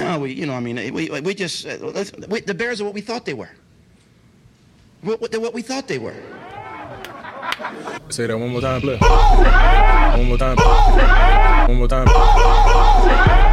No, we just the Bears are what we thought they were. They're what we thought they were. Say that one more time, play. One more time. One more time.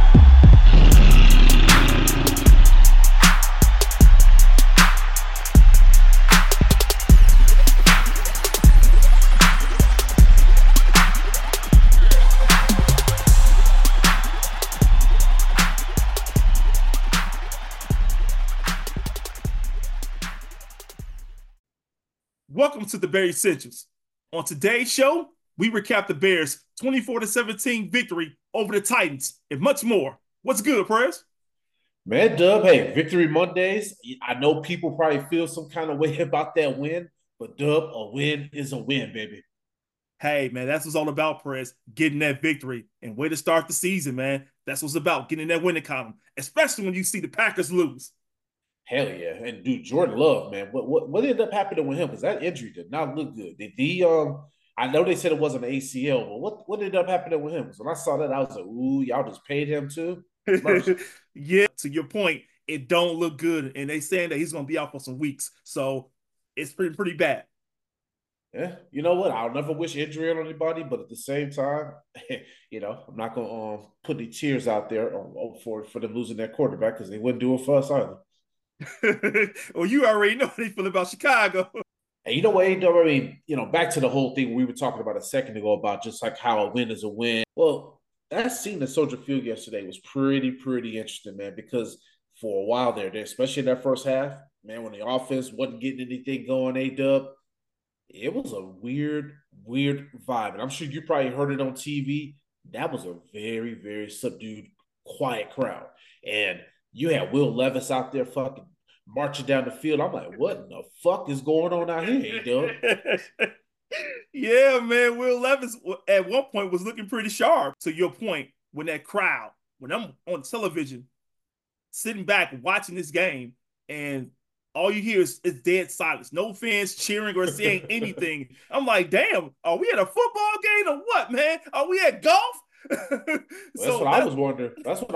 Welcome to the Bear Essentials. On today's show, we recap the Bears' 24-17 victory over the Titans and much more. What's good, Perez? Man, Dub, hey, Victory Mondays. I know people probably feel some kind of way about that win, but Dub, a win is a win, baby. Hey, man, that's what's all about, Perez, getting that victory. And way to start the season, man. That's what's about, getting that winning column, especially when you see the Packers lose. Hell yeah. And dude, Jordan Love, man, what ended up happening with him? Because that injury did not look good. Did he I know they said it wasn't an ACL, but what ended up happening with him? Because when I saw that, I was like, ooh, y'all just paid him too? Yeah, to your point, it don't look good. And they saying that he's gonna be out for some weeks. So it's pretty bad. Yeah, you know what? I'll never wish injury on anybody, but at the same time, I'm not gonna put any cheers out there for them losing their quarterback because they wouldn't do it for us either. Well, you already know how they feel about Chicago. And you know what, I mean, back to the whole thing we were talking about a second ago about just like how a win is a win. Well, that scene at Soldier Field yesterday was pretty interesting, man, because for a while there, especially in that first half, man, when the offense wasn't getting anything going, A-Dub, it was a weird vibe. And I'm sure you probably heard it on TV. That was a very subdued, quiet crowd. And you had Will Levis out there fucking marching down the field. I'm like, what in the fuck is going on out here, dog? Yeah, man. Will Levis at one point was looking pretty sharp. To your point, when that crowd, when I'm on television, sitting back watching this game, and all you hear is dead silence. No fans cheering or saying anything. I'm like, damn, are we at a football game or what, man? Are we at golf? That's what I was wondering.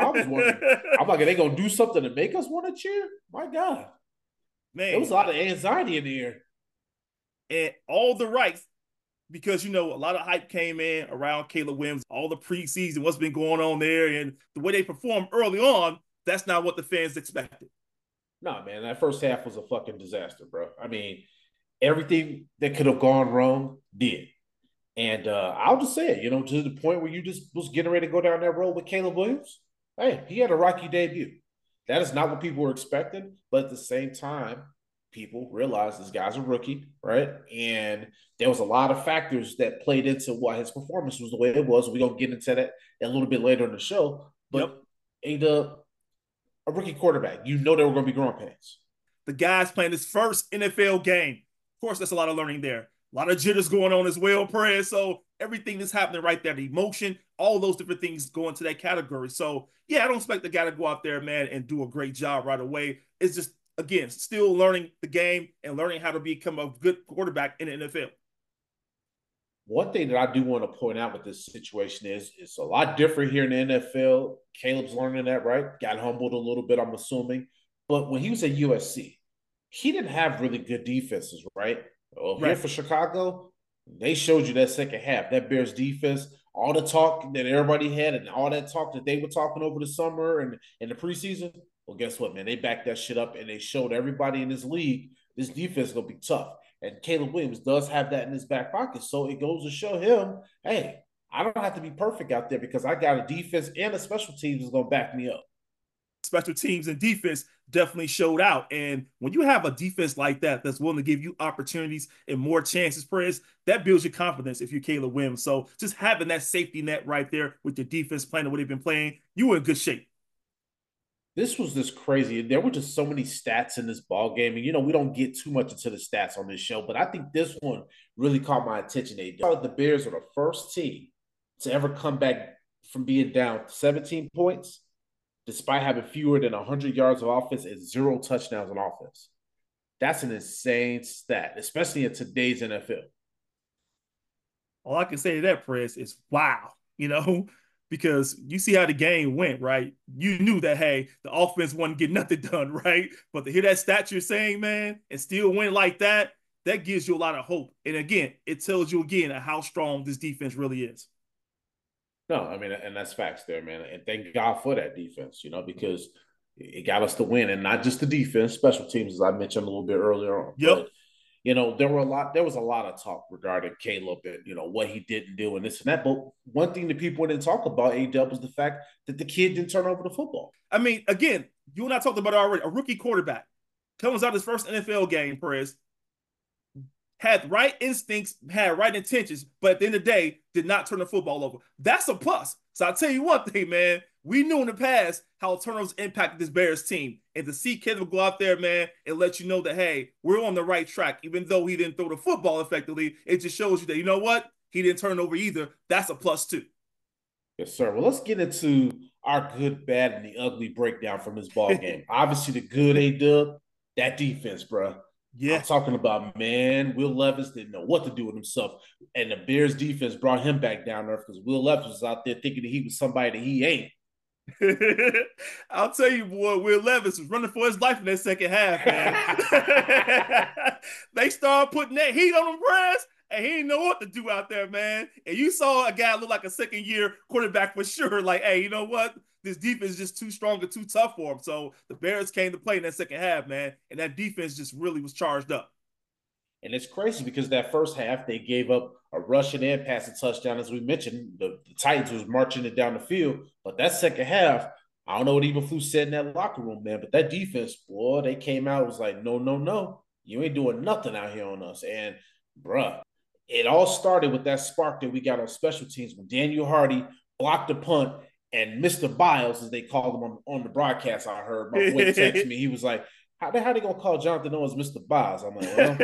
I'm like, are they gonna do something to make us want to cheer? My God, man, there was a lot of anxiety in the air, and all the rights, because a lot of hype came in around Caleb Williams, all the preseason, what's been going on there, and the way they performed early on. That's not what the fans expected. No, man, that first half was a fucking disaster, bro. I mean, everything that could have gone wrong did. And I'll just say it, to the point where you just was getting ready to go down that road with Caleb Williams. Hey, he had a rocky debut. That is not what people were expecting. But at the same time, people realized this guy's a rookie, right? And there was a lot of factors that played into why his performance was the way it was. We're going to get into that a little bit later in the show. But a rookie quarterback, they were going to be growing pains. The guy's playing his first NFL game. Of course, that's a lot of learning there. A lot of jitters going on as well, Perez. So everything that's happening right there, the emotion, all those different things go into that category. So, yeah, I don't expect the guy to go out there, man, and do a great job right away. It's just, again, still learning the game and learning how to become a good quarterback in the NFL. One thing that I do want to point out with this situation is it's a lot different here in the NFL. Caleb's learning that, right? Got humbled a little bit, I'm assuming. But when he was at USC, he didn't have really good defenses, right? Well, here for Chicago, they showed you that second half, that Bears defense, all the talk that everybody had and all that talk that they were talking over the summer and in the preseason. Well, guess what, man? They backed that shit up and they showed everybody in this league this defense is going to be tough. And Caleb Williams does have that in his back pocket. So it goes to show him, hey, I don't have to be perfect out there because I got a defense and a special teams that's going to back me up. Special teams and defense definitely showed out. And when you have a defense like that that's willing to give you opportunities and more chances, Perez, that builds your confidence if you're Caleb Williams. So just having that safety net right there with your defense playing the way they've been playing, you were in good shape. This was just crazy. There were just so many stats in this ball game. And, we don't get too much into the stats on this show, but I think this one really caught my attention. The Bears are the first team to ever come back from being down 17 points despite having fewer than 100 yards of offense and 0 touchdowns on offense. That's an insane stat, especially in today's NFL. All I can say to that, Perez, is wow. because you see how the game went, right? You knew that, hey, the offense wasn't getting nothing done, right? But to hear that stat you're saying, man, and still win like that, that gives you a lot of hope. And again, it tells you again how strong this defense really is. No, I mean, and that's facts there, man. And thank God for that defense, because it got us to win, and not just the defense, special teams, as I mentioned a little bit earlier on. Yep. But there was a lot of talk regarding Caleb and what he didn't do and this and that. But one thing that people didn't talk about, A-Dub, was the fact that the kid didn't turn over the football. I mean, again, you and I talked about it already. A rookie quarterback comes out his first NFL game, Perez, had right instincts, had right intentions, but at the end of the day, did not turn the football over. That's a plus. So I'll tell you one thing, man. We knew in the past how turnovers impacted this Bears team. And to see Caleb go out there, man, and let you know that, hey, we're on the right track. Even though he didn't throw the football effectively, it just shows you that, you know what? He didn't turn it over either. That's a plus too. Yes, sir. Well, let's get into our good, bad, and the ugly breakdown from this ball game. Obviously, the good, A-Dub, that defense, bro. Yeah. I'm talking about, man, Will Levis didn't know what to do with himself. And the Bears defense brought him back down there because Will Levis was out there thinking that he was somebody that he ain't. I'll tell you, boy, Will Levis was running for his life in that second half, man. They started putting that heat on him, Brad, and he didn't know what to do out there, man. And you saw a guy look like a second-year quarterback for sure. Like, hey, you know what? This defense is just too strong and too tough for him. So the Bears came to play in that second half, man, and that defense just really was charged up. And it's crazy because that first half, they gave up a rushing and passing touchdown. As we mentioned, the Titans was marching it down the field. But that second half, I don't know what Eberflus said in that locker room, man, but that defense, boy, they came out, it was like, no, no, no. You ain't doing nothing out here on us. And, bruh, it all started with that spark that we got on special teams when Daniel Hardy blocked the punt and Mr. Biles, as they called him on the broadcast, I heard my boy text me. He was like, how they going to call Jonathan Owens Mr. Biles? I'm like, well,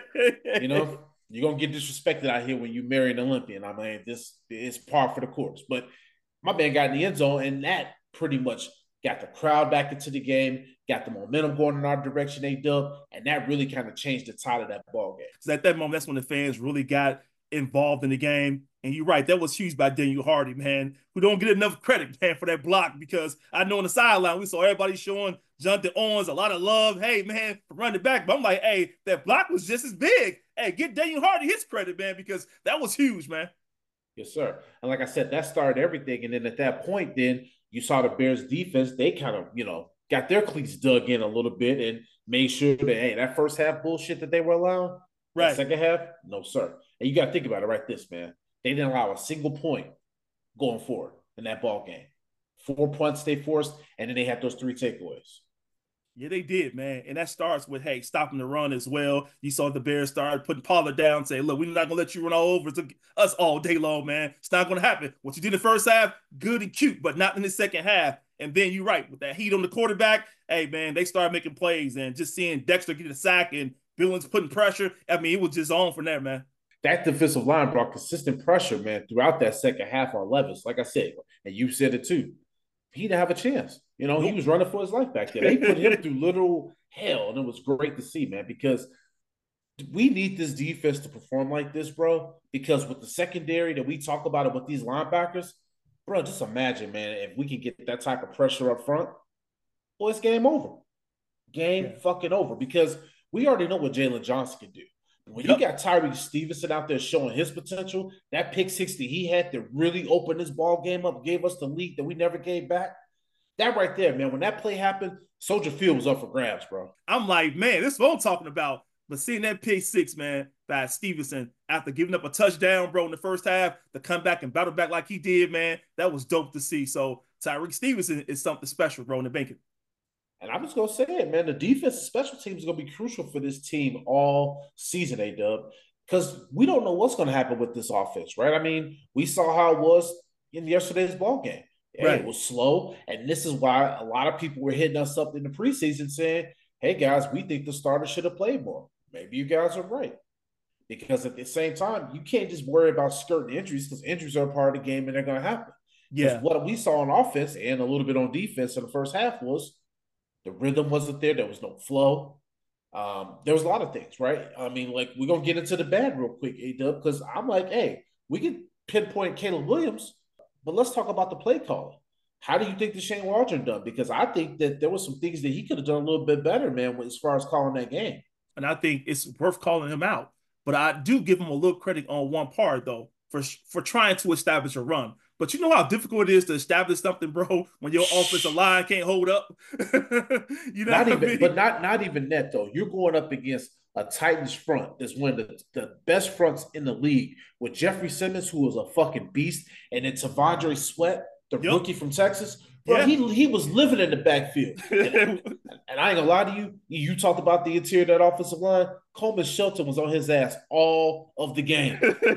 you're going to get disrespected out here when you marry an Olympian. I mean, this is par for the course. But my man got in the end zone, and that pretty much got the crowd back into the game, got the momentum going in our direction, A-Dub, and that really kind of changed the tide of that ball game. So at that moment, that's when the fans really got involved in the game. And you're right, that was huge by Daniel Hardy, man, who don't get enough credit, man, for that block, because I know on the sideline, we saw everybody showing Jonathan Owens a lot of love. Hey, man, for running back. But I'm like, hey, that block was just as big. Hey, get Daniel Hardy his credit, man, because that was huge, man. Yes, sir. And like I said, that started everything. And then at that point, then you saw the Bears defense, they kind of, got their cleats dug in a little bit and made sure that, hey, that first half bullshit that they were allowing, right, second half, no, sir. And you got to think about it right this, man. They didn't allow a single point going forward in that ball game. 4 points they forced, and then they had those 3 takeaways. Yeah, they did, man. And that starts with, hey, stopping the run as well. You saw the Bears start putting Pollard down, saying, look, we're not going to let you run all over us all day long, man. It's not going to happen. What you did in the first half, good and cute, but not in the second half. And then you're right, with that heat on the quarterback, hey, man, they started making plays, and just seeing Dexter get a sack and Billings putting pressure, I mean, it was just on from there, man. That defensive line brought consistent pressure, man, throughout that second half on Levis. Like I said, and you said it too, he didn't have a chance. He was running for his life back there. They put him through literal hell, and it was great to see, man, because we need this defense to perform like this, bro, because with the secondary that we talk about it with these linebackers, bro, just imagine, man, if we can get that type of pressure up front, well, it's game over. Game fucking over, because we already know what Jalen Johnson can do. When you got Tyreek Stevenson out there showing his potential, that pick 60 he had to really open this ball game up, gave us the lead that we never gave back. That right there, man, when that play happened, Soldier Field was up for grabs, bro. I'm like, man, this is what I'm talking about. But seeing that pick 6, man, by Stevenson, after giving up a touchdown, bro, in the first half, to come back and battle back like he did, man, that was dope to see. So Tyreek Stevenson is something special, bro, in the banking. And I'm just going to say it, man. The defense and special teams is going to be crucial for this team all season, A-Dub, because we don't know what's going to happen with this offense, right? I mean, we saw how it was in yesterday's ball game. Right. It was slow, and this is why a lot of people were hitting us up in the preseason saying, hey, guys, we think the starter should have played more. Maybe you guys are right. Because at the same time, you can't just worry about skirting injuries, because injuries are a part of the game and they're going to happen. Yeah. What we saw on offense and a little bit on defense in the first half was the rhythm wasn't there. There was no flow. There was a lot of things, right? I mean, like, we're going to get into the bad real quick, A-Dub, because I'm like, hey, we can pinpoint Caleb Williams, But let's talk about the play calling. How do you think the Shane Waldron done? Because I think that there were some things that he could have done a little bit better, man, as far as calling that game. And I think it's worth calling him out. But I do give him a little credit on one part though for trying to establish a run. But you know how difficult it is to establish something, bro, when your offensive line can't hold up. You know, not what even, I mean? but not even that though. You're going up against a Titans front that's one of the best fronts in the league with Jeffrey Simmons, who was a fucking beast, and then Tavondre Sweat, the rookie from Texas. Bro, Yeah. he was living in the backfield. And I ain't gonna lie to you. You talked about the interior of that offensive line. Coleman Shelton was on his ass all of the game.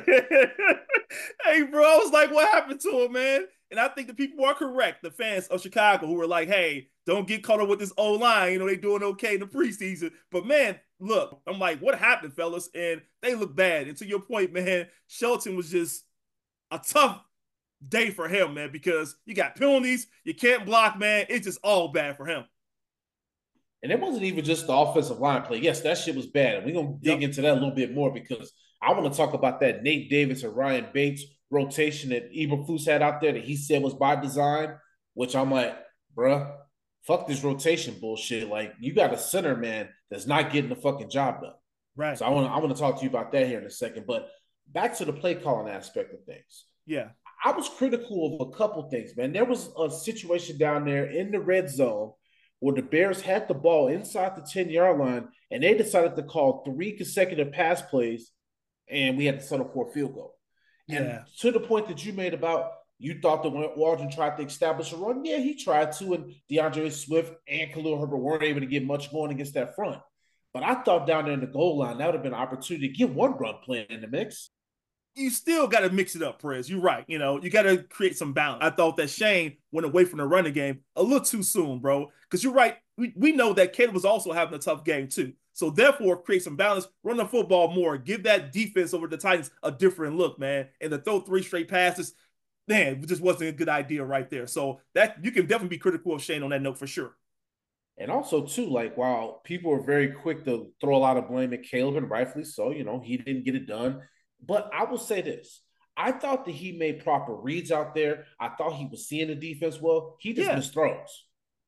Hey, bro, I was like, what happened to him, man? And I think the people are correct, the fans of Chicago who were like, hey, don't get caught up with this O-line. You know, they doing okay in the preseason. But, man, look, I'm like, what happened, fellas? And they look bad. And to your point, man, Shelton was just a tough day for him, man, because you got penalties, you can't block, man. It's just all bad for him. And it wasn't even just the offensive line play. Yes, that shit was bad. And we're going to dig into that a little bit more because I want to talk about that Nate Davis and Ryan Bates rotation that Eberflus had out there that he said was by design, which I'm like, bruh, fuck this rotation bullshit. Like, you got a center, man, that's not getting the fucking job done. Right. So I want to talk to you about that here in a second. But back to the play calling aspect of things. Yeah. I was critical of a couple things, man. There was a situation down there in the red zone where the Bears had the ball inside the 10-yard line, and they decided to call 3 consecutive pass plays, and we had to settle for a field goal. Yeah. And to the point that you made about you thought that when Waldron tried to establish a run, yeah, he tried to, and DeAndre Swift and Khalil Herbert weren't able to get much going against that front. But I thought down there in the goal line, that would have been an opportunity to get one run play in the mix. You still got to mix it up, Perez. You're right. You know, you got to create some balance. I thought that Shane went away from the running game a little too soon, bro. Because you're right. We know that Caleb was also having a tough game, too. So, therefore, create some balance, run the football more, give that defense over the Titans a different look, man. And to throw 3 straight passes, man, it just wasn't a good idea right there. So, that you can definitely be critical of Shane on that note for sure. And also, too, like, while people are very quick to throw a lot of blame at Caleb, and rightfully so, you know, he didn't get it done. But I will say this. I thought that he made proper reads out there. I thought he was seeing the defense well. He just missed throws.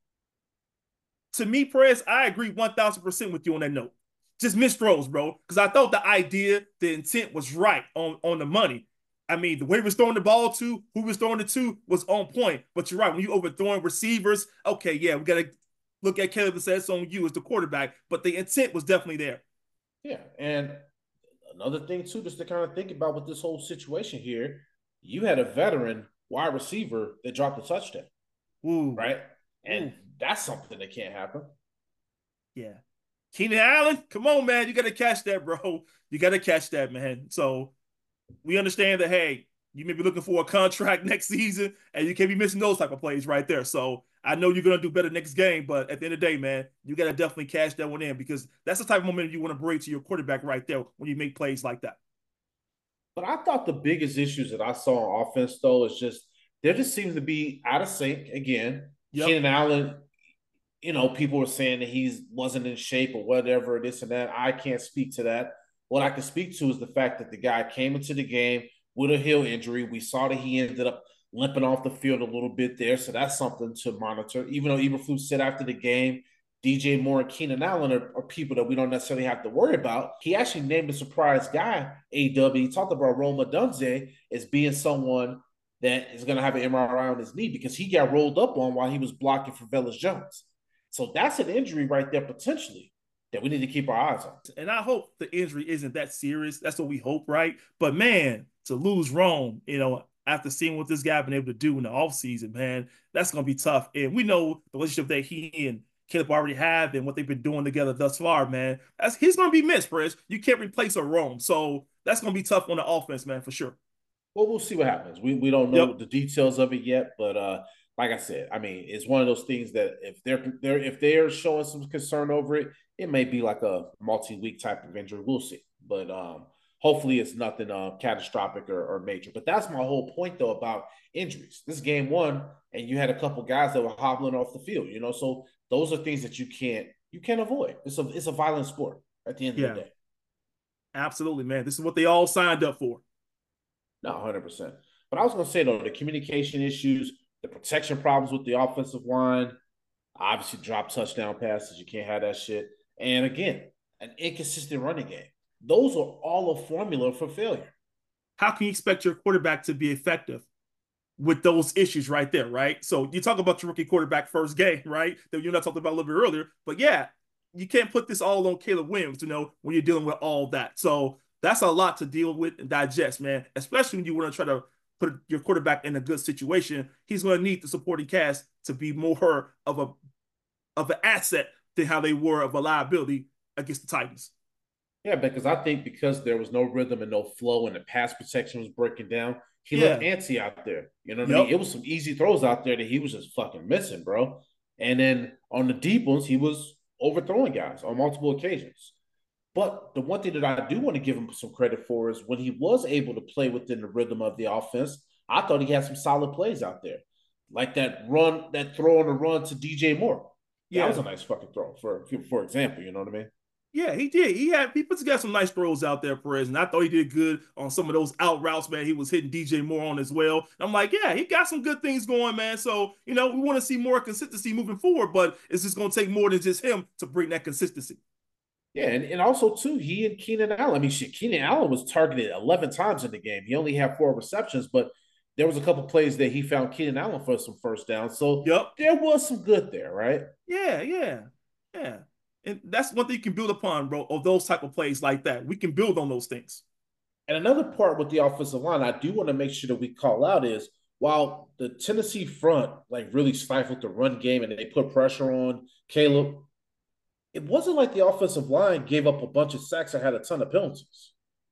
To me, Perez, I agree 1,000% with you on that note. Just missed throws, bro. Because I thought the idea, the intent was right on the money. I mean, the way he was throwing the ball to, who was throwing it to was on point. But you're right. When you overthrowing receivers, okay, yeah, we got to look at Caleb and say it's on you as the quarterback. But the intent was definitely there. Yeah, and another thing, too, just to kind of think about with this whole situation here, you had a veteran wide receiver that dropped a touchdown. Ooh. Right? And that's something that can't happen. Yeah. Keenan Allen, come on, man. You got to catch that, bro. You got to catch that, man. So we understand that, hey, you may be looking for a contract next season, and you can't be missing those type of plays right there. So I know you're going to do better next game, but at the end of the day, man, you got to definitely cash that one in because that's the type of momentum you want to bring to your quarterback right there when you make plays like that. But I thought the biggest issues that I saw on offense, though, is just there just seems to be out of sync again. Yep. Keenan Allen, you know, people were saying that he wasn't in shape or whatever, this and that. I can't speak to that. What I can speak to is the fact that the guy came into the game with a heel injury. We saw that he ended up limping off the field a little bit there, so that's something to monitor. Even though Eberflus said after the game, DJ Moore and Keenan Allen are people that we don't necessarily have to worry about. He actually named a surprise guy, AW. He talked about Rome Odunze as being someone that is going to have an MRI on his knee because he got rolled up on while he was blocking for Velus Jones. So that's an injury right there potentially that we need to keep our eyes on. And I hope the injury isn't that serious. That's what we hope, right? But, man, to lose Rome, you know, after seeing what this guy been able to do in the offseason, man, that's going to be tough. And we know the relationship that he and Caleb already have and what they've been doing together thus far, man. He's going to be missed, Chris. You can't replace a Rome. So that's going to be tough on the offense, man, for sure. Well, we'll see what happens. We don't know the details of it yet, but like I said, I mean, it's one of those things that if they're showing some concern over it, it may be like a multi-week type of injury. We'll see, but hopefully it's nothing catastrophic or major. But that's my whole point, though, about injuries. This is game one, and you had a couple guys that were hobbling off the field. You know, so those are things that you can't avoid. It's a violent sport at the end of the day. Absolutely, man. This is what they all signed up for. No, 100%. But I was going to say, though, the communication issues, the protection problems with the offensive line, obviously drop touchdown passes. You can't have that shit. And again, an inconsistent running game. Those are all a formula for failure. How can you expect your quarterback to be effective with those issues right there, right? So you talk about your rookie quarterback first game, right? That you're not talking about a little bit earlier. But yeah, you can't put this all on Caleb Williams, when you're dealing with all that. So that's a lot to deal with and digest, man, especially when you want to try to put your quarterback in a good situation. He's going to need the supporting cast to be more of an asset than how they were of a liability against the Titans. Yeah, because I think because there was no rhythm and no flow and the pass protection was breaking down, he Yeah. looked antsy out there. You know what I mean? It was some easy throws out there that he was just fucking missing, bro. And then on the deep ones, he was overthrowing guys on multiple occasions. But the one thing that I do want to give him some credit for is when he was able to play within the rhythm of the offense, I thought he had some solid plays out there. Like that throw on the run to DJ Moore. Yeah, that was a nice fucking throw, for example. You know what I mean? Yeah, he did. He put together some nice throws out there, Perez, and I thought he did good on some of those out routes, man. He was hitting DJ Moore on as well. And I'm like, yeah, he got some good things going, man. So, we want to see more consistency moving forward, but it's just going to take more than just him to bring that consistency. Yeah, and also, too, he and Keenan Allen. I mean, shit, Keenan Allen was targeted 11 times in the game. He only had 4 receptions, but there was a couple plays that he found Keenan Allen for some first down. So there was some good there, right? Yeah. And that's one thing you can build upon, bro, of those type of plays like that. We can build on those things. And another part with the offensive line, I do want to make sure that we call out is while the Tennessee front really stifled the run game and they put pressure on Caleb, it wasn't like the offensive line gave up a bunch of sacks or had a ton of penalties.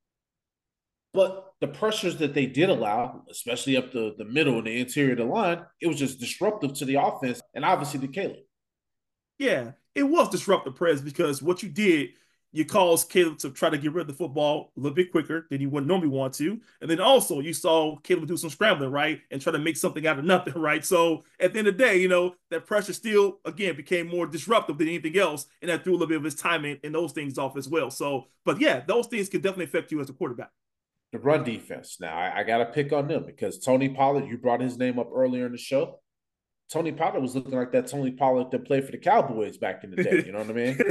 But the pressures that they did allow, especially up the middle and the interior of the line, it was just disruptive to the offense and obviously to Caleb. Yeah, it was disruptive, Prez, because what you did, you caused Caleb to try to get rid of the football a little bit quicker than he would normally want to. And then also you saw Caleb do some scrambling, right? And try to make something out of nothing, right? So at the end of the day, that pressure still, again, became more disruptive than anything else. And that threw a little bit of his timing and those things off as well. So, but yeah, those things can definitely affect you as a quarterback. The run defense. Now, I got to pick on them because Tony Pollard, you brought his name up earlier in the show. Tony Pollard was looking like that Tony Pollard that played for the Cowboys back in the day. You know what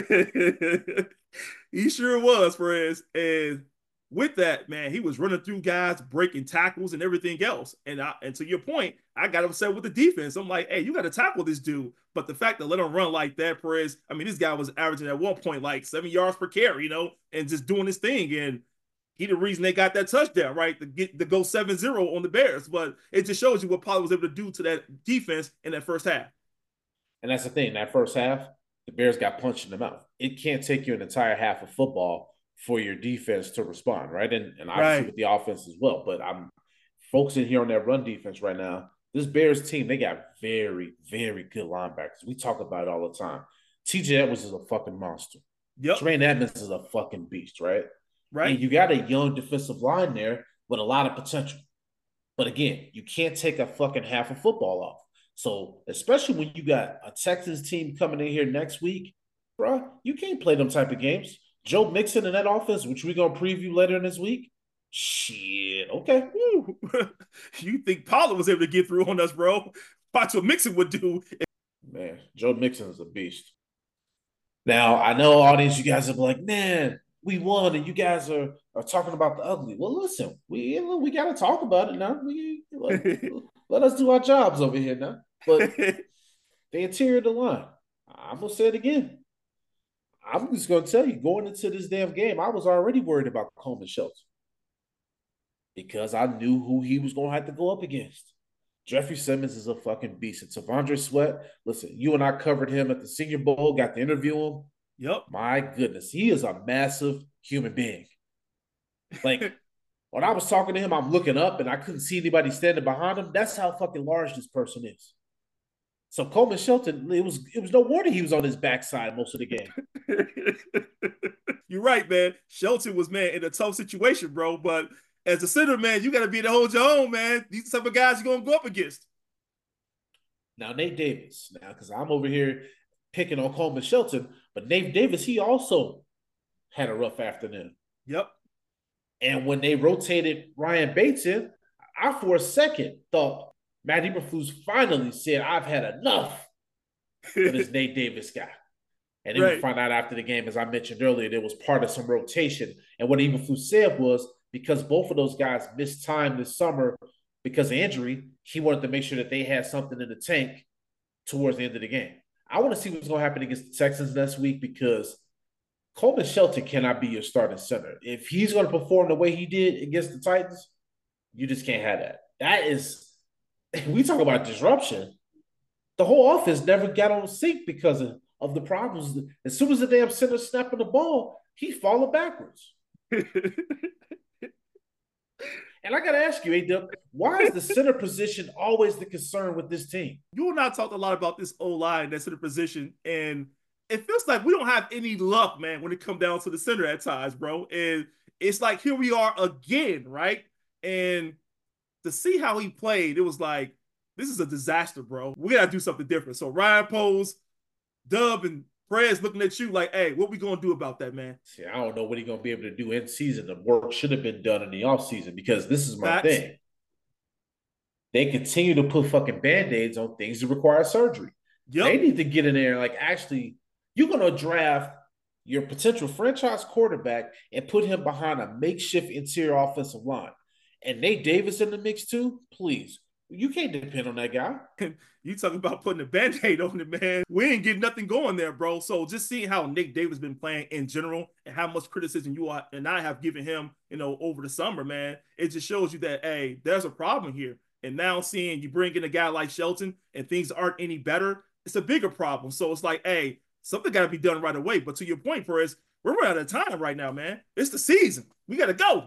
I mean? He sure was, Perez. And with that, man, he was running through guys, breaking tackles and everything else. And to your point, I got upset with the defense. I'm like, hey, you got to tackle this dude. But the fact that let him run like that, Perez, I mean, this guy was averaging at one point 7 yards per carry, and just doing his thing. And he the reason they got that touchdown, right? To go 7-0 on the Bears. But it just shows you what Pollard was able to do to that defense in that first half. And that's the thing. That first half, the Bears got punched in the mouth. It can't take you an entire half of football for your defense to respond, right? And obviously with the offense as well. But I'm focusing here on that run defense right now. This Bears team, they got very, very good linebackers. We talk about it all the time. TJ Edwards is a fucking monster. Yep. Tremaine Edmonds is a fucking beast, right? Right. And you got a young defensive line there with a lot of potential. But again, you can't take a fucking half of football off. So, especially when you got a Texans team coming in here next week, bro, you can't play them type of games. Joe Mixon in that offense, which we're going to preview later in this week. Shit, okay. You think Pollard was able to get through on us, bro? Watch what Mixon would do. Man, Joe Mixon is a beast. Now, I know, audience, you guys are like, man, we won, and you guys are talking about the ugly. Well, listen, we got to talk about it now. Let us do our jobs over here now. But the interior of the line, I'm going to say it again. I'm just going to tell you, going into this damn game, I was already worried about Coleman Shelton because I knew who he was going to have to go up against. Jeffrey Simmons is a fucking beast. And T'Vondre Sweat, listen, you and I covered him at the Senior Bowl, got to interview him. Yep. My goodness, he is a massive human being. Like, when I was talking to him, I'm looking up and I couldn't see anybody standing behind him. That's how fucking large this person is. So Coleman Shelton, it was no wonder he was on his backside most of the game. You're right, man. Shelton was, man, in a tough situation, bro. But as a center, man, you got to be able to hold your own, man. These type of guys you're going to go up against. Now, Nate Davis. Now, because I'm over here picking on Coleman Shelton, but Nate Davis, he also had a rough afternoon. Yep. And when they rotated Ryan Bates in, I for a second thought Matt Eberflus finally said, "I've had enough of this Nate Davis guy." And then we find out after the game, as I mentioned earlier, there was part of some rotation. And what Eberflus said was because both of those guys missed time this summer because of injury, he wanted to make sure that they had something in the tank towards the end of the game. I want to see what's going to happen against the Texans next week because Coleman Shelton cannot be your starting center. If he's going to perform the way he did against the Titans, you just can't have that. That is, we talk about disruption. The whole offense never got on sync because of the problems. As soon as the damn center snapping the ball, he's falling backwards. And I got to ask you, A-Dub, why is the center position always the concern with this team? You and I talked a lot about this O-line, that center position, and it feels like we don't have any luck, man, when it comes down to the center at times, bro. And it's like, here we are again, right? And to see how he played, it was like, this is a disaster, bro. We got to do something different. So Ryan Poles, Dub, and Perez looking at you like, hey, what we going to do about that, man? See, I don't know what he's going to be able to do in season. The work should have been done in the offseason because this is my thing. They continue to put fucking Band-Aids on things that require surgery. Yep. They need to get in there and like, actually, you're going to draft your potential franchise quarterback and put him behind a makeshift interior offensive line. And Nate Davis in the mix too? Please. You can't depend on that guy. You talking about putting a Band-Aid on it, man. We ain't getting nothing going there, bro. So just seeing how Nate Davis been playing in general and how much criticism you and I have given him, over the summer, man, it just shows you that, hey, there's a problem here. And now seeing you bring in a guy like Shelton and things aren't any better, it's a bigger problem. So it's like, hey, something got to be done right away. But to your point, Perez, we're running out of time right now, man. It's the season. We got to go.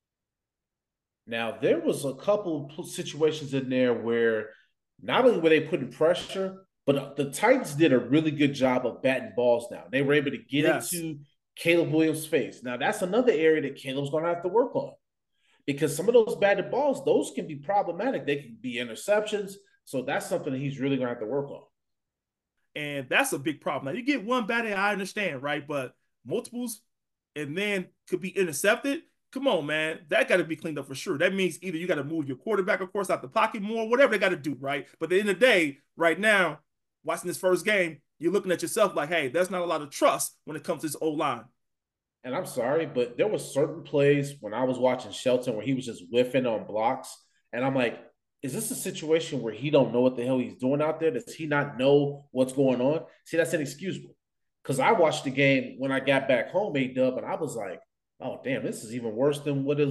Now, there was a couple of situations in there where not only were they putting pressure, but the Titans did a really good job of batting balls down. They were able to get into Caleb Williams' face. Now, that's another area that Caleb's going to have to work on because some of those batted balls, those can be problematic. They can be interceptions. So that's something that he's really going to have to work on. And that's a big problem. Now, you get one batted, I understand, right? But multiples and then could be intercepted. Come on, man. That got to be cleaned up for sure. That means either you got to move your quarterback, of course, out the pocket more, whatever they got to do, right? But at the end of the day, right now, watching this first game, you're looking at yourself like, hey, there's not a lot of trust when it comes to this O-line. And I'm sorry, but there were certain plays when I was watching Shelton where he was just whiffing on blocks. And I'm like, is this a situation where he don't know what the hell he's doing out there? Does he not know what's going on? See, that's inexcusable. Because I watched the game when I got back home, A-Dub, and I was like, oh, damn, this is even worse than what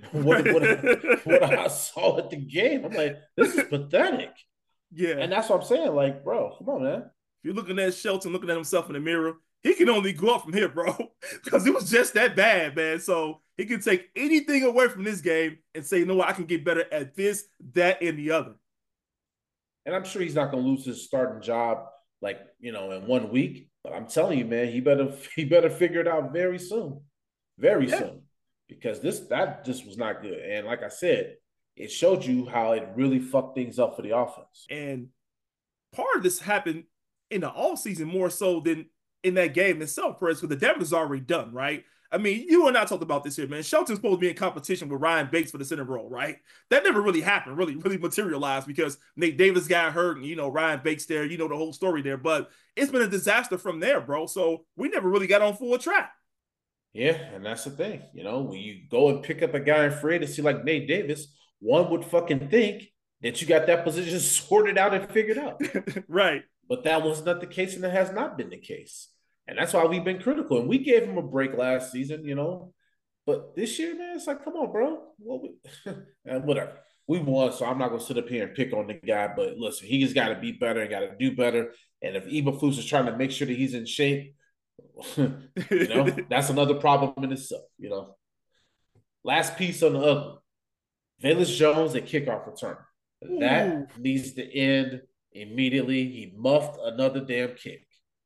I saw at the game. I'm like, this is pathetic. Yeah. And that's what I'm saying. Like, bro, come on, man. If you're looking at Shelton, looking at himself in the mirror, he can only go up from here, bro, because it was just that bad, man. So he can take anything away from this game and say, you know what, I can get better at this, that, and the other. And I'm sure he's not going to lose his starting job, like, in 1 week. But I'm telling you, man, he better figure it out very soon. Very soon, because that just was not good. And like I said, it showed you how it really fucked things up for the offense. And part of this happened in the offseason more so than in that game itself, Perez, because the damage is already done, right? I mean, you and I talked about this here, man. Shelton's supposed to be in competition with Ryan Bates for the center role, right? That never really happened, really materialized because Nate Davis got hurt and, Ryan Bates there, the whole story there. But it's been a disaster from there, bro. So we never really got on full track. Yeah, and that's the thing. When you go and pick up a guy in free agency like Nate Davis, one would fucking think that you got that position sorted out and figured out. Right. But that was not the case, and it has not been the case. And that's why we've been critical. And we gave him a break last season, But this year, man, it's like, come on, bro. And whatever. We won, so I'm not going to sit up here and pick on the guy. But listen, he's got to be better and got to do better. And if Eberflus is trying to make sure that he's in shape, that's another problem in itself, Last piece on the other. Velus Jones at kickoff return. That needs to end immediately. He muffed another damn kick.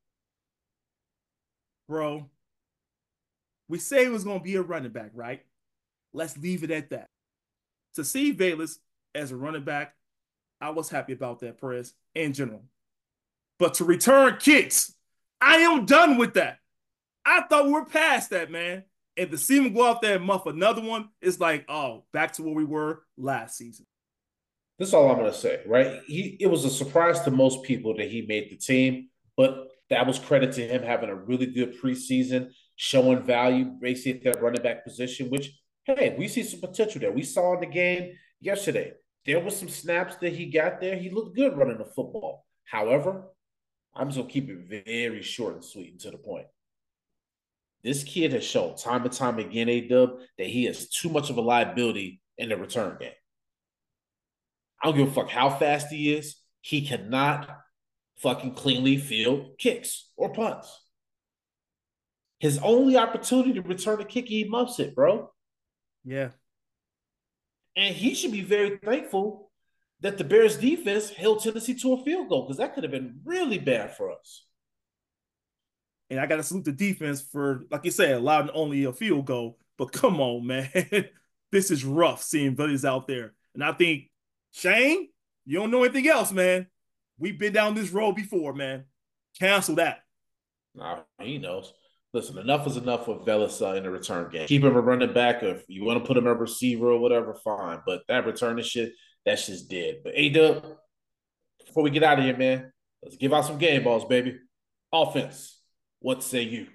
Bro, we say it was going to be a running back, right? Let's leave it at that. To see Velus as a running back, I was happy about that, Perez, in general. But to return kicks, I am done with that. I thought we were past that, man. And to see him go out there and muff another one, it's like, oh, back to where we were last season. This is all I'm going to say, right? It was a surprise to most people that he made the team, but that was credit to him having a really good preseason, showing value basically at that running back position, which, hey, we see some potential there. We saw in the game yesterday. There was some snaps that he got there. He looked good running the football. However, I'm just going to keep it very short and sweet and to the point. This kid has shown time and time again, A-Dub, that he is too much of a liability in the return game. I don't give a fuck how fast he is. He cannot fucking cleanly field kicks or punts. His only opportunity to return a kick, he muffs it, bro. Yeah. And he should be very thankful that the Bears defense held Tennessee to a field goal, because that could have been really bad for us. And I got to salute the defense for, like you said, allowing only a field goal. But come on, man. This is rough seeing Billy's out there. And I think, Shane, you don't know anything else, man. We've been down this road before, man. Cancel that. Nah, he knows. Listen, enough is enough with Velus in the return game. Keep him a running back, or if you want to put him a receiver or whatever, fine. But that returning shit, that's just dead. But A-Dub, before we get out of here, man, let's give out some game balls, baby. Offense. What say you?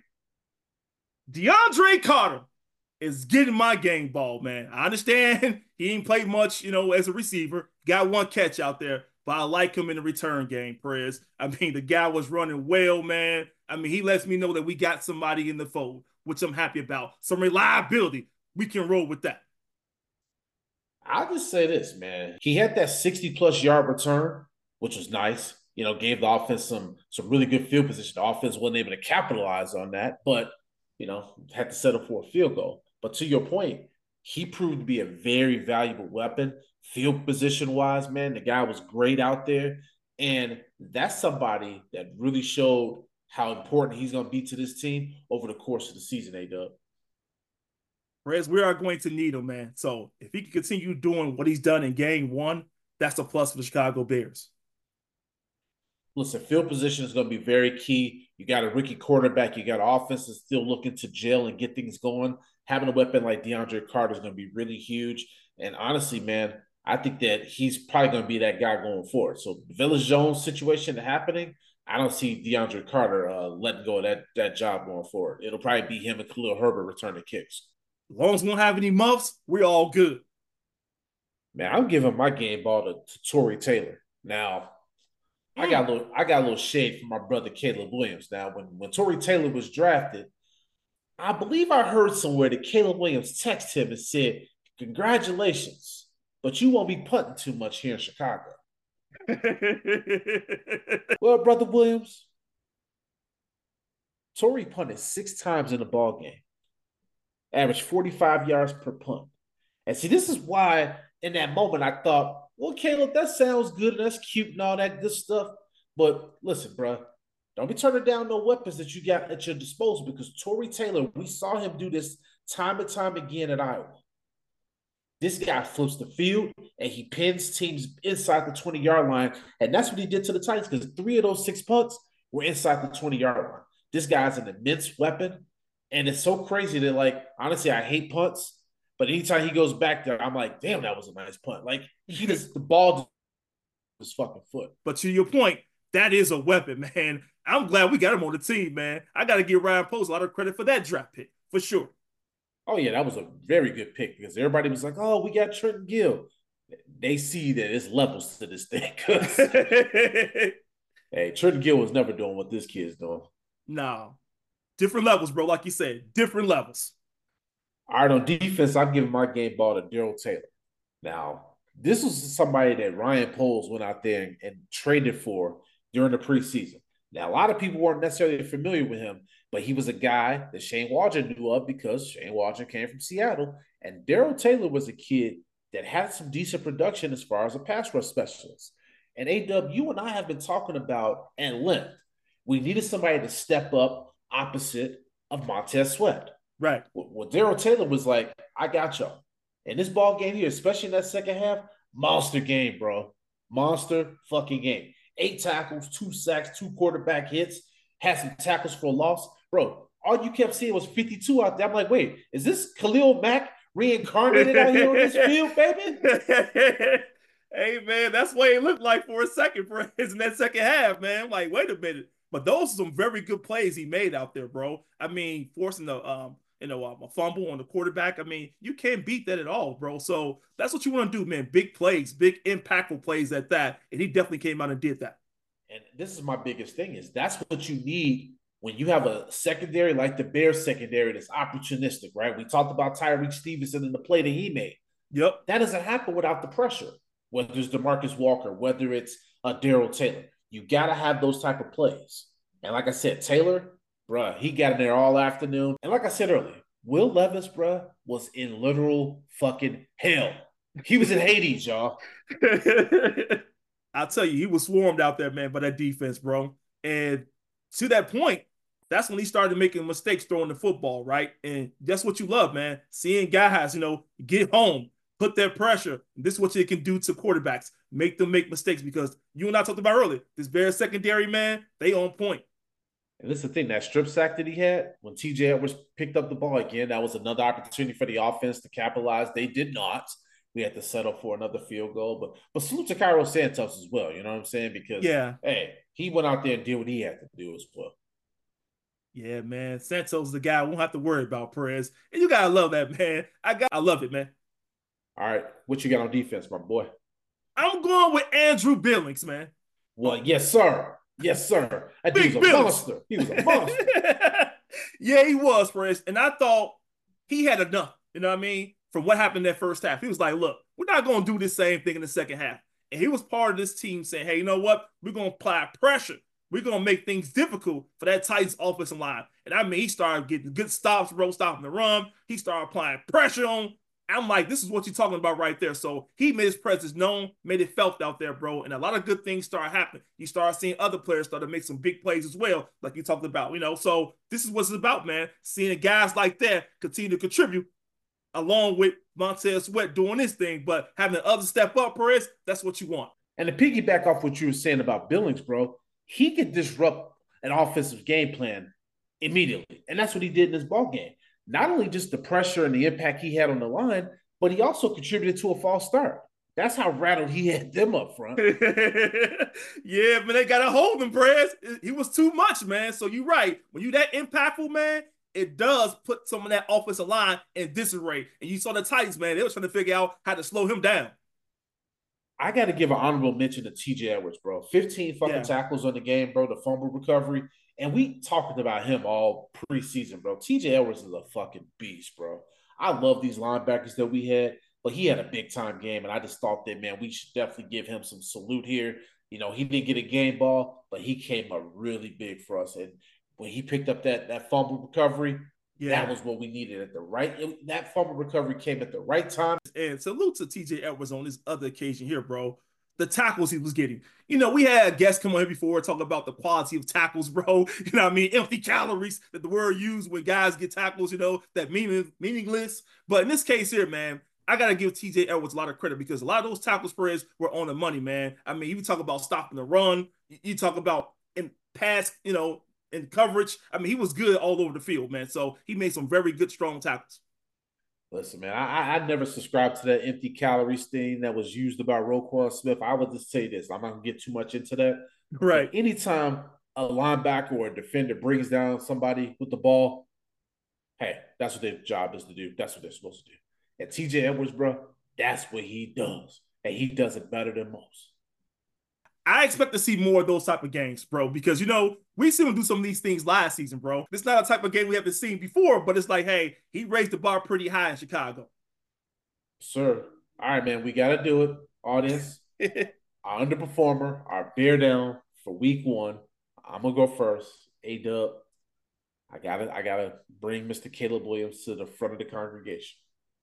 DeAndre Carter is getting my game ball, man. I understand he ain't played much, as a receiver. Got one catch out there, but I like him in the return game, Perez. I mean, the guy was running well, man. I mean, he lets me know that we got somebody in the fold, which I'm happy about. Some reliability. We can roll with that. I'll just say this, man. He had that 60-plus yard return, which was nice. Gave the offense some really good field position. The offense wasn't able to capitalize on that, but, had to settle for a field goal. But to your point, he proved to be a very valuable weapon, field position-wise, man. The guy was great out there, and that's somebody that really showed how important he's going to be to this team over the course of the season, A-Dub. Perez, we are going to need him, man. So if he can continue doing what he's done in game one, that's a plus for the Chicago Bears. Listen, field position is going to be very key. You got a rookie quarterback. You got an offense that's still looking to gel and get things going. Having a weapon like DeAndre Carter is going to be really huge. And honestly, man, I think that he's probably going to be that guy going forward. So the Velus Jones situation happening, I don't see DeAndre Carter letting go of that job going forward. It'll probably be him and Khalil Herbert returning kicks. As long as we don't have any muffs, we're all good. Man, I'm giving my game ball to Tory Taylor. Now, I got a little shade from my brother Caleb Williams. Now, when Tory Taylor was drafted, I believe I heard somewhere that Caleb Williams texted him and said, "Congratulations, but you won't be punting too much here in Chicago." Well, brother Williams, Tory punted 6 times in the ball game, averaged 45 yards per punt. And see, this is why in that moment I thought, well, Caleb, that sounds good and that's cute and all that good stuff. But listen, bro, don't be turning down no weapons that you got at your disposal, because Tory Taylor, we saw him do this time and time again at Iowa. This guy flips the field and he pins teams inside the 20-yard line. And that's what he did to the Titans, because 3 of those 6 punts were inside the 20-yard line. This guy's an immense weapon. And it's so crazy that, like, honestly, I hate punts. But anytime he goes back there, I'm like, damn, that was a nice punt. Like, he just, the ball his fucking foot. But to your point, that is a weapon, man. I'm glad we got him on the team, man. I got to give Ryan Post a lot of credit for that draft pick, for sure. Oh, yeah, that was a very good pick, because everybody was like, oh, we got Trenton Gill. They see that it's levels to this thing. Hey, Trenton Gill was never doing what this kid's doing. No. Different levels, bro. Like you said, different levels. All right, on defense, I'm giving my game ball to Darrell Taylor. Now, this was somebody that Ryan Poles went out there and traded for during the preseason. Now, a lot of people weren't necessarily familiar with him, but he was a guy that Shane Waldron knew of, because Shane Waldron came from Seattle. And Darrell Taylor was a kid that had some decent production as far as a pass rush specialist. And A-Dub, you and I have been talking about at length, we needed somebody to step up opposite of Montez Sweat. Right. Well, Darrell Taylor was like, I got y'all. In this ball game here, especially in that second half, monster game, bro. Monster fucking game. 8 tackles, 2 sacks, 2 quarterback hits, had some tackles for a loss. Bro, all you kept seeing was 52 out there. I'm like, wait, is this Khalil Mack reincarnated out here on this field, baby? Hey man, that's what it looked like for a second, bro. In that second half, man. I'm like, wait a minute. But those are some very good plays he made out there, bro. I mean, forcing the a fumble on the quarterback. I mean, you can't beat that at all, bro. So that's what you want to do, man. Big plays, big impactful plays at that. And he definitely came out and did that. And this is my biggest thing is that's what you need when you have a secondary like the Bears secondary that's opportunistic, right? We talked about Tyreek Stevenson and the play that he made. Yep. That doesn't happen without the pressure, whether it's DeMarcus Walker, whether it's Darrell Taylor. You got to have those type of plays. And like I said, Taylor, bruh, he got in there all afternoon. And like I said earlier, Will Levis, bruh, was in literal fucking hell. He was in Hades, y'all. I'll tell you, he was swarmed out there, man, by that defense, bro. And to that point, that's when he started making mistakes throwing the football, right? And that's what you love, man. Seeing guys, get home, put that pressure. This is what you can do to quarterbacks. Make them make mistakes because you and I talked about earlier, this Bears secondary, man, they on point. And this is the thing, that strip sack that he had, when TJ Edwards picked up the ball again, that was another opportunity for the offense to capitalize. They did not. We had to settle for another field goal. But salute to Cairo Santos as well, you know what I'm saying? Because, hey, he went out there and did what he had to do as well. Yeah, man. Santos is the guy we won't have to worry about, Perez. And you got to love that, man. I love it, man. All right. What you got on defense, my boy? I'm going with Andrew Billings, man. Well, yes, sir. Yes, sir. That dude was a monster. He was a monster. Yeah, he was, Perez. And I thought he had enough, you know what I mean, from what happened in that first half. He was like, look, we're not going to do this same thing in the second half. And he was part of this team saying, hey, you know what? We're going to apply pressure. We're going to make things difficult for that Titans offensive line. And I mean, he started getting good stops, stopping the run. He started applying pressure on. I'm like, this is what you're talking about right there. So he made his presence known, made it felt out there, bro. And a lot of good things started happening. You start seeing other players start to make some big plays as well, like you talked about, So this is what it's about, man. Seeing guys like that continue to contribute along with Montez Sweat doing this thing, but having the others step up, Perez, that's what you want. And to piggyback off what you were saying about Billings, bro, he could disrupt an offensive game plan immediately. And that's what he did in this ball game. Not only just the pressure and the impact he had on the line, but he also contributed to a false start. That's how rattled he had them up front. Yeah, but they got to hold him, Perez. He was too much, man. So you're right. When you that impactful, man, it does put some of that offensive line in disarray. And you saw the Titans, man. They were trying to figure out how to slow him down. I got to give an honorable mention to TJ Edwards, bro. 15 fucking tackles on the game, bro. The fumble recovery. And we talked about him all preseason, bro. TJ Edwards is a fucking beast, bro. I love these linebackers that we had, but he had a big-time game, and I just thought that, man, we should definitely give him some salute here. He didn't get a game ball, but he came up really big for us. And when he picked up that fumble recovery, that was what we needed at the right. That fumble recovery came at the right time. And salute to TJ Edwards on this other occasion here, bro. The tackles he was getting. We had guests come on here before talking about the quality of tackles, bro. You know what I mean? Empty calories that the word used when guys get tackles, that meaningless. But in this case here, man, I got to give TJ Edwards a lot of credit because a lot of those tackles, Perez, were on the money, man. I mean, you talk about stopping the run. You talk about in pass, in coverage. I mean, he was good all over the field, man. So he made some very good, strong tackles. Listen, man, I never subscribed to that empty calories thing that was used about Roquan Smith. I would just say this. I'm not going to get too much into that. Right. But anytime a linebacker or a defender brings down somebody with the ball, hey, that's what their job is to do. That's what they're supposed to do. And TJ Edwards, bro, that's what he does. And he does it better than most. I expect to see more of those type of games, bro, because, we seen him do some of these things last season, bro. It's not a type of game we haven't seen before, but it's like, hey, he raised the bar pretty high in Chicago. Sir, all right, man, we got to do it. Audience, our underperformer, our bear down for week 1. I'm going to go first. A-Dub, I gotta bring Mr. Caleb Williams to the front of the congregation.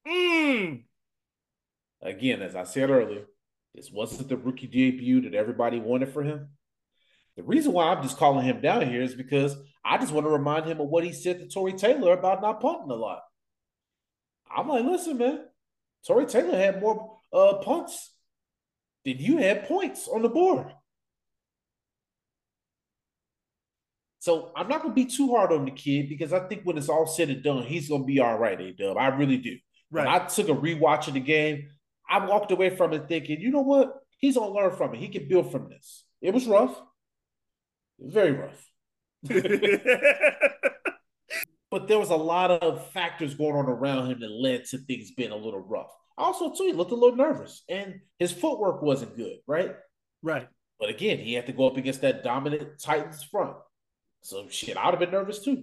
Again, as I said earlier, this wasn't the rookie debut that everybody wanted for him. The reason why I'm just calling him down here is because I just want to remind him of what he said to Tory Taylor about not punting a lot. I'm like, listen, man, Tory Taylor had more punts than you had points on the board. So I'm not going to be too hard on the kid because I think when it's all said and done, he's going to be all right, A-Dub. I really do. Right. When I took a rewatch of the game, I walked away from it thinking, you know what? He's going to learn from it. He can build from this. It was rough. Very rough. But there was a lot of factors going on around him that led to things being a little rough. Also, too, he looked a little nervous, and his footwork wasn't good, right? Right. But again, he had to go up against that dominant Titans front. So, shit, I'd have been nervous, too.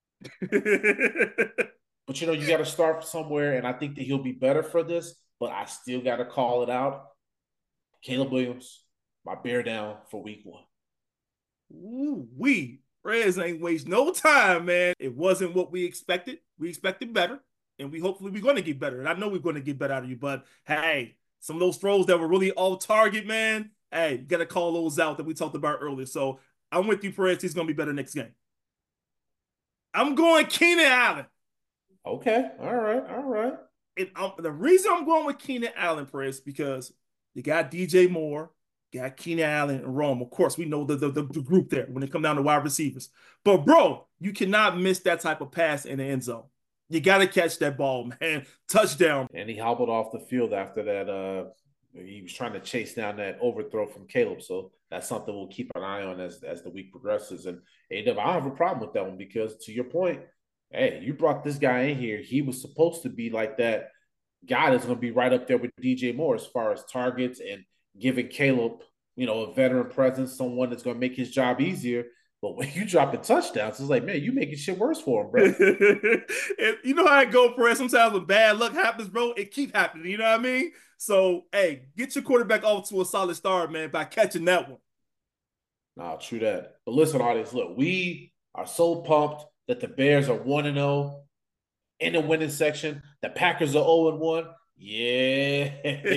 But, you know, you got to start somewhere, and I think that he'll be better for this, but I still got to call it out. Caleb Williams, my bear down for week 1. Ooh-wee. Reds ain't waste no time, man. It wasn't what we expected. We expected better, and hopefully we're going to get better. And I know we're going to get better out of you, but hey, some of those throws that were really off target, man, hey, you got to call those out that we talked about earlier. So I'm with you, Perez. He's going to be better next game. I'm going Keenan Allen. Okay. All right. And the reason I'm going with Keenan Allen, Perez, because you got DJ Moore, got Keenan Allen and Rome. Of course, we know the group there when it comes down to wide receivers. But, bro, you cannot miss that type of pass in the end zone. You got to catch that ball, man. Touchdown. And he hobbled off the field after that. He was trying to chase down that overthrow from Caleb. So that's something we'll keep an eye on as the week progresses. And I don't have a problem with that one because, to your point, hey, you brought this guy in here. He was supposed to be like that guy that's going to be right up there with DJ Moore as far as targets and giving Caleb, you know, a veteran presence, someone that's going to make his job easier. But when you dropping touchdowns, it's like, man, you making shit worse for him, bro. And you know how it go, Perez. Sometimes when bad luck happens, bro, it keep happening. You know what I mean? So, hey, get your quarterback off to a solid start, man, by catching that one. Nah, true that. But listen, audience, look, we are so pumped that the Bears are 1-0 in the winning section. The Packers are 0-1. Yeah.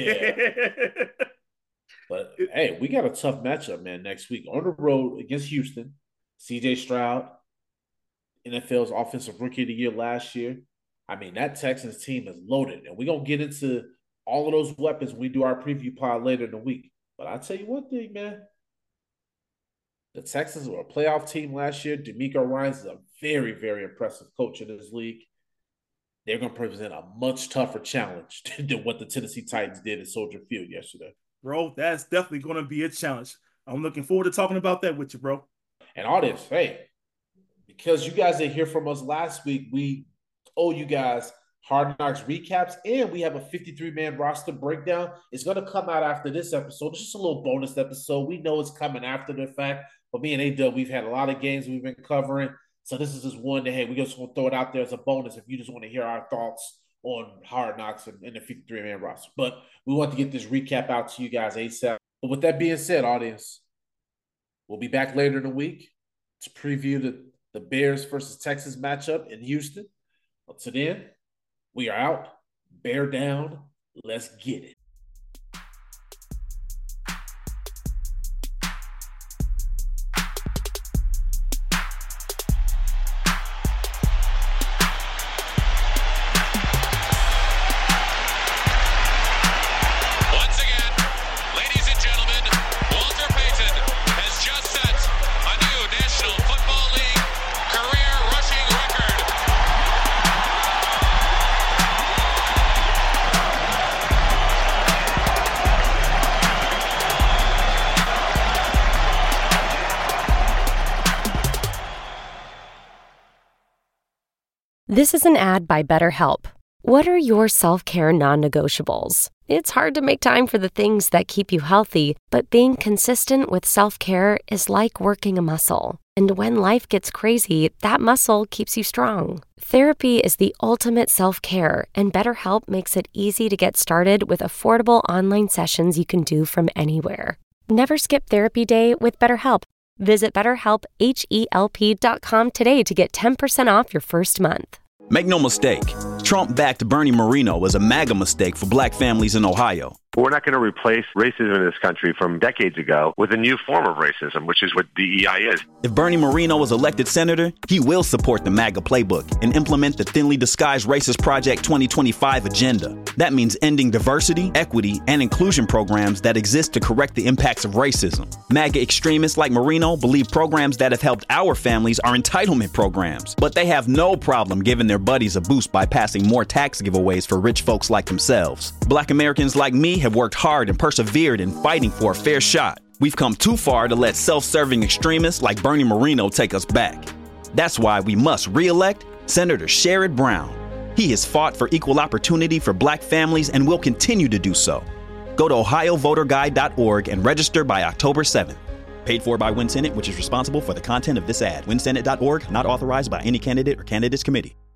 But, hey, we got a tough matchup, man, next week. On the road against Houston, C.J. Stroud, NFL's Offensive Rookie of the Year last year. I mean, that Texans team is loaded. And we're going to get into all of those weapons when we do our preview pod later in the week. But I'll tell you one thing, man. The Texans were a playoff team last year. DeMeco Ryans is a very, very impressive coach in this league. They're going to present a much tougher challenge than what the Tennessee Titans did at Soldier Field yesterday. Bro, that's definitely going to be a challenge. I'm looking forward to talking about that with you, bro. And audience, hey, because you guys didn't hear from us last week, we owe you guys Hard Knocks recaps, and we have a 53-man roster breakdown. It's going to come out after this episode. It's just a little bonus episode. We know it's coming after the fact, but me and A-Dub, we've had a lot of games we've been covering. So this is just one that, hey, we just want to throw it out there as a bonus if you just want to hear our thoughts on Hard Knocks and the 53-man roster. But we want to get this recap out to you guys ASAP. But with that being said, audience, we'll be back later in the week to preview the Bears versus Texas matchup in Houston. Until then, we are out. Bear down. Let's get it. This is an ad by BetterHelp. What are your self-care non-negotiables? It's hard to make time for the things that keep you healthy, but being consistent with self-care is like working a muscle. And when life gets crazy, that muscle keeps you strong. Therapy is the ultimate self-care, and BetterHelp makes it easy to get started with affordable online sessions you can do from anywhere. Never skip therapy day with BetterHelp. Visit BetterHelp.com today to get 10% off your first month. Make no mistake, Trump-backed Bernie Moreno was a MAGA mistake for black families in Ohio. We're not going to replace racism in this country from decades ago with a new form of racism, which is what DEI is. If Bernie Moreno was elected senator, he will support the MAGA playbook and implement the thinly disguised Racist Project 2025 agenda. That means ending diversity, equity, and inclusion programs that exist to correct the impacts of racism. MAGA extremists like Moreno believe programs that have helped our families are entitlement programs, but they have no problem giving their buddies a boost by passing more tax giveaways for rich folks like themselves. Black Americans like me have worked hard and persevered in fighting for a fair shot. We've come too far to let self-serving extremists like Bernie Moreno take us back. That's why we must re-elect Senator Sherrod Brown. He has fought for equal opportunity for black families and will continue to do so. Go to ohiovoterguide.org and register by October 7th. Paid for by WinSenate, which is responsible for the content of this ad. WinSenate.org, not authorized by any candidate or candidates committee.